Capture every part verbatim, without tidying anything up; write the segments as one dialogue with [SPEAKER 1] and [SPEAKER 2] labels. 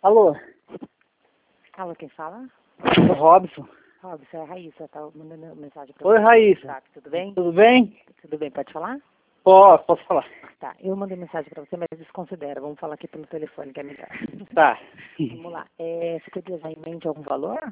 [SPEAKER 1] Alô,
[SPEAKER 2] Alô, quem fala?
[SPEAKER 1] o Robson.
[SPEAKER 2] Robson, é a Raíssa, tá mandando mensagem pra
[SPEAKER 1] Oi,
[SPEAKER 2] você.
[SPEAKER 1] Raíssa.
[SPEAKER 2] Tá, tudo bem?
[SPEAKER 1] Tudo bem?
[SPEAKER 2] Tudo bem, pode falar?
[SPEAKER 1] Posso, posso falar.
[SPEAKER 2] Tá, eu mandei mensagem pra você, mas desconsidera. Vamos falar aqui pelo telefone, que é melhor.
[SPEAKER 1] Tá.
[SPEAKER 2] Vamos lá. É, você podia já em mente algum valor?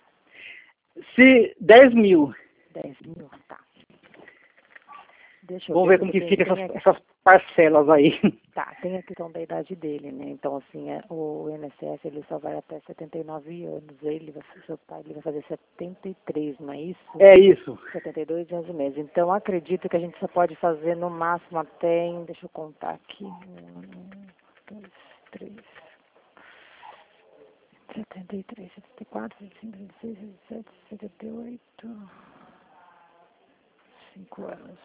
[SPEAKER 1] Se dez mil.
[SPEAKER 2] dez mil, tá. Deixa eu
[SPEAKER 1] Vamos
[SPEAKER 2] ver,
[SPEAKER 1] ver como
[SPEAKER 2] porque
[SPEAKER 1] que
[SPEAKER 2] tem,
[SPEAKER 1] fica
[SPEAKER 2] tem
[SPEAKER 1] essas,
[SPEAKER 2] a,
[SPEAKER 1] essas parcelas aí.
[SPEAKER 2] tá, tem a questão da idade dele, né? Então, assim, é, o I N S S, ele só vai até setenta e nove anos. Ele vai, seu pai, ele vai fazer setenta e três, não é isso?
[SPEAKER 1] É isso.
[SPEAKER 2] setenta e dois e onze meses. Então, acredito que a gente só pode fazer no máximo até em, deixa eu contar aqui, um, dois, três, setenta e três, setenta e quatro, setenta e cinco, setenta e seis, setenta e sete, setenta e oito, cinco anos.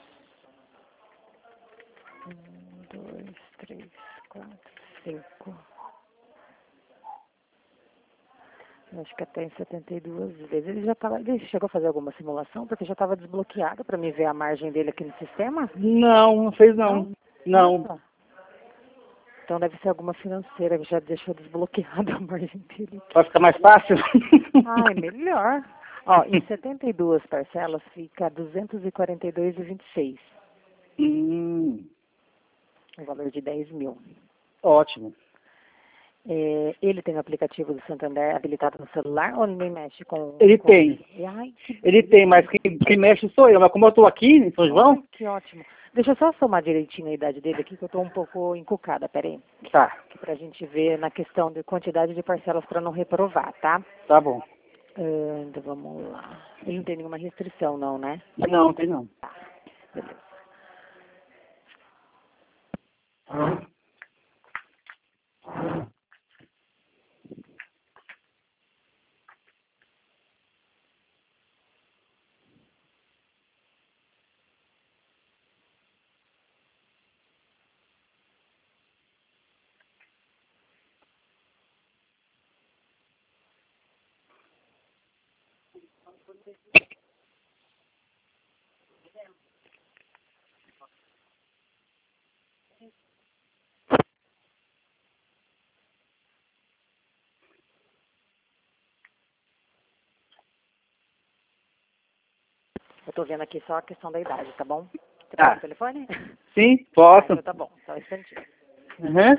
[SPEAKER 2] Um, dois, três, quatro, cinco. Eu acho que até em setenta e duas vezes. Ele já tava, ele chegou a fazer alguma simulação? Porque já estava desbloqueado para me ver a margem dele aqui no sistema?
[SPEAKER 1] Não, não fez não. Não.
[SPEAKER 2] Nossa. Então deve ser alguma financeira que já deixou desbloqueada a margem dele.
[SPEAKER 1] Vai ficar mais fácil?
[SPEAKER 2] Ah, é melhor. Ó, em setenta e duas parcelas fica duzentos e quarenta e dois e vinte e seis.
[SPEAKER 1] Hum,
[SPEAKER 2] O valor de dez mil.
[SPEAKER 1] ótimo.
[SPEAKER 2] É, ele tem o aplicativo do Santander habilitado no celular ou nem mexe com...
[SPEAKER 1] Ele
[SPEAKER 2] com...
[SPEAKER 1] tem.
[SPEAKER 2] Ai, que
[SPEAKER 1] Ele tem, mas quem, quem mexe sou eu. Mas como eu tô aqui em São João...
[SPEAKER 2] Ai, que ótimo. Deixa eu só somar direitinho a idade dele aqui, que eu estou um pouco encucada, peraí.
[SPEAKER 1] Tá,
[SPEAKER 2] Aqui pra gente ver na questão de quantidade de parcelas para não reprovar, tá?
[SPEAKER 1] tá bom.
[SPEAKER 2] Ah, então vamos lá. Ele não tem nenhuma restrição, não, né?
[SPEAKER 1] Não, não tem não.
[SPEAKER 2] Tá, beleza. Eu tô vendo aqui só a questão da idade, tá bom? Você pega
[SPEAKER 1] Tá.
[SPEAKER 2] o telefone?
[SPEAKER 1] Sim,
[SPEAKER 2] Ah,
[SPEAKER 1] posso.
[SPEAKER 2] então tá bom, só um instantinho.
[SPEAKER 1] Uhum.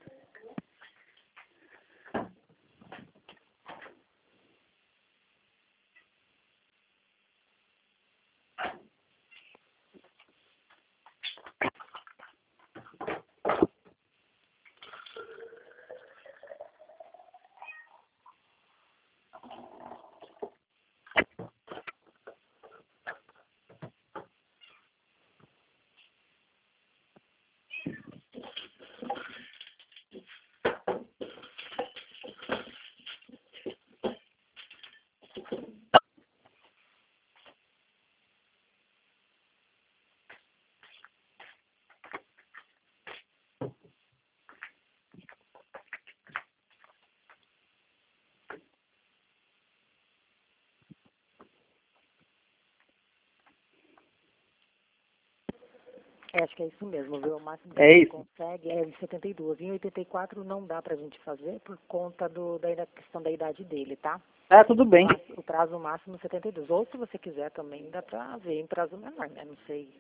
[SPEAKER 2] É, acho que é isso mesmo, viu? O máximo que
[SPEAKER 1] É
[SPEAKER 2] a gente
[SPEAKER 1] isso.
[SPEAKER 2] consegue é em setenta e duas. Em oitenta e quatro não dá pra gente fazer por conta do, da, da questão da idade dele, tá?
[SPEAKER 1] Ah, tudo bem.
[SPEAKER 2] Mas o prazo máximo é setenta e dois. Ou se você quiser também dá pra ver em prazo menor, né? Não sei.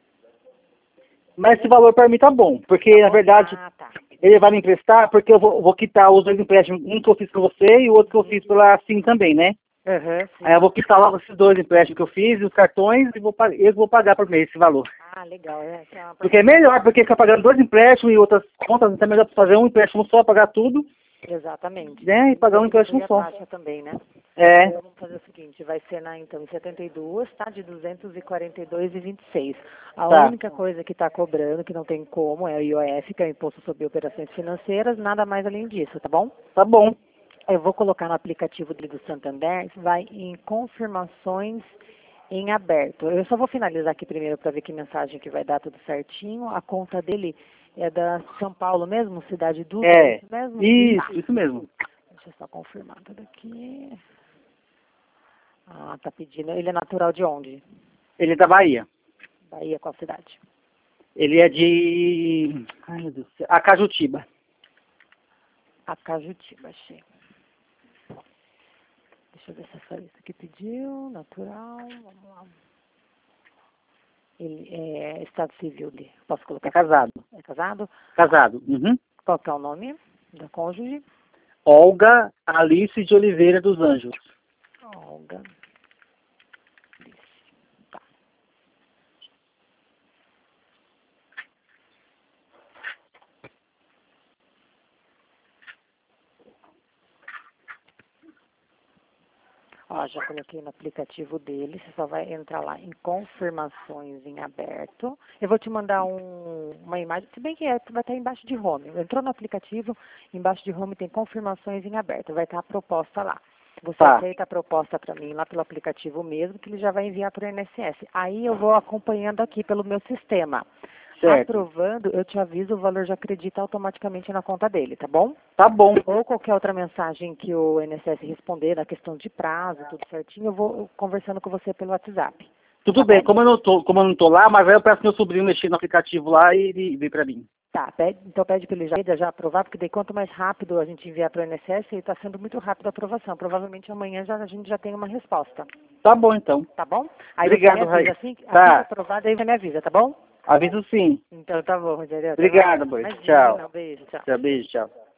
[SPEAKER 1] Mas esse valor para mim tá bom, porque
[SPEAKER 2] Tá
[SPEAKER 1] na
[SPEAKER 2] bom?
[SPEAKER 1] verdade
[SPEAKER 2] Ah, tá.
[SPEAKER 1] ele vai me emprestar porque eu vou, vou quitar os dois empréstimos, um que eu fiz com você e o outro que eu fiz pela Sim também, né?
[SPEAKER 2] Aham,
[SPEAKER 1] Aí eu
[SPEAKER 2] sim.
[SPEAKER 1] vou quitar logo esses dois empréstimos que eu fiz, os cartões, e vou, pa- eu vou pagar por mês esse valor.
[SPEAKER 2] Ah, legal. É, essa é uma
[SPEAKER 1] Porque é
[SPEAKER 2] parceria.
[SPEAKER 1] melhor, porque ficar pagando dois empréstimos e outras contas, então é melhor fazer um empréstimo só, pagar tudo,
[SPEAKER 2] Exatamente.
[SPEAKER 1] né? E pagar um empréstimo
[SPEAKER 2] Diminui a
[SPEAKER 1] só.
[SPEAKER 2] taxa também, né?
[SPEAKER 1] É,
[SPEAKER 2] Então, vamos fazer o seguinte, vai ser na, então, em setenta e duas, tá? De duzentos e quarenta e dois e vinte e seis. A
[SPEAKER 1] tá,
[SPEAKER 2] única coisa que está cobrando, que não tem como, é o I O F, que é o Imposto sobre Operações Financeiras, nada mais além disso, tá bom?
[SPEAKER 1] tá bom.
[SPEAKER 2] Eu vou colocar no aplicativo dele do Santander, vai em confirmações em aberto. Eu só vou finalizar aqui primeiro para ver que mensagem que vai dar tudo certinho. A conta dele é da São Paulo mesmo, Cidade Dutra, é
[SPEAKER 1] É,
[SPEAKER 2] isso mesmo? Tá.
[SPEAKER 1] isso, isso mesmo.
[SPEAKER 2] Deixa eu só confirmar tudo aqui. Ah, tá pedindo. Ele é natural de onde?
[SPEAKER 1] Ele é da Bahia.
[SPEAKER 2] Bahia, qual cidade?
[SPEAKER 1] Ele é de... Ai, meu Deus do céu. Acajutiba.
[SPEAKER 2] Acajutiba, achei. Deixa eu ver se é só isso que pediu. Natural, vamos lá. Ele é estado civil dele. Posso colocar?
[SPEAKER 1] É casado.
[SPEAKER 2] É casado?
[SPEAKER 1] Casado. Uhum.
[SPEAKER 2] Qual que é o nome da cônjuge?
[SPEAKER 1] Olga Alice de Oliveira dos Anjos.
[SPEAKER 2] Olga. Tá. Ó, já coloquei no aplicativo dele, você só vai entrar lá em confirmações em aberto. Eu vou te mandar um, uma imagem, se bem que é, vai estar embaixo de home. Entrou no aplicativo, embaixo de home tem confirmações em aberto, vai estar a proposta lá. Você
[SPEAKER 1] Tá.
[SPEAKER 2] aceita a proposta para mim lá pelo aplicativo mesmo, que ele já vai enviar para o I N S S. Aí eu vou acompanhando aqui pelo meu sistema.
[SPEAKER 1] Certo.
[SPEAKER 2] Aprovando, eu te aviso, o valor já acredita automaticamente na conta dele, tá bom?
[SPEAKER 1] Tá bom.
[SPEAKER 2] Ou qualquer outra mensagem que o I N S S responder, na questão de prazo, tudo certinho, eu vou conversando com você pelo WhatsApp.
[SPEAKER 1] Tudo
[SPEAKER 2] Tá
[SPEAKER 1] bem,
[SPEAKER 2] bom?
[SPEAKER 1] como eu, não tô, como eu não tô lá, mas aí eu peço meu sobrinho mexer no aplicativo lá e ele vem pra mim.
[SPEAKER 2] Tá, pede, então pede para ele já, já aprovar, porque daí quanto mais rápido a gente enviar para o I N S S, está sendo muito rápido a aprovação. Provavelmente amanhã já, a gente já tem uma resposta.
[SPEAKER 1] Tá bom, então.
[SPEAKER 2] Tá bom? Aí
[SPEAKER 1] Obrigado,
[SPEAKER 2] você me avisa,
[SPEAKER 1] Raí.
[SPEAKER 2] assim, assim que
[SPEAKER 1] Tá.
[SPEAKER 2] aprovado, aí você me avisa, tá bom?
[SPEAKER 1] Aviso sim.
[SPEAKER 2] Então tá bom, Rogério.
[SPEAKER 1] Obrigado, amor.
[SPEAKER 2] Imagina,
[SPEAKER 1] Tchau.
[SPEAKER 2] beijo, tchau.
[SPEAKER 1] Tchau, beijo, tchau.